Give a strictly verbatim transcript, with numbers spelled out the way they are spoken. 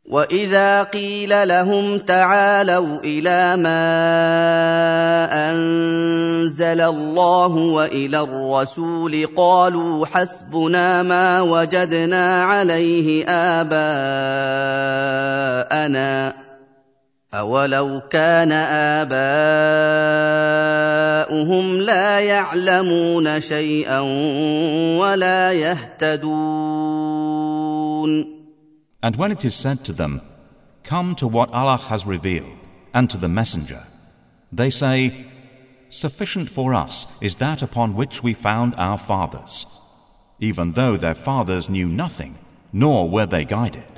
وَإِذَا قِيلَ لَهُمْ تَعَالَوْا إِلَىٰ مَا أَنزَلَ اللَّهُ وَإِلَى الرَّسُولِ قَالُوا حَسْبُنَا مَا وَجَدْنَا عَلَيْهِ آبَاءَنَا ۚ أَوَلَوْ كَانَ آبَاؤُهُمْ لَا يَعْلَمُونَ شَيْئًا وَلَا يَهْتَدُونَ. And when it is said to them, "Come to what Allah has revealed, and to the Messenger," they say, "Sufficient for us is that upon which we found our fathers," even though their fathers knew nothing, nor were they guided.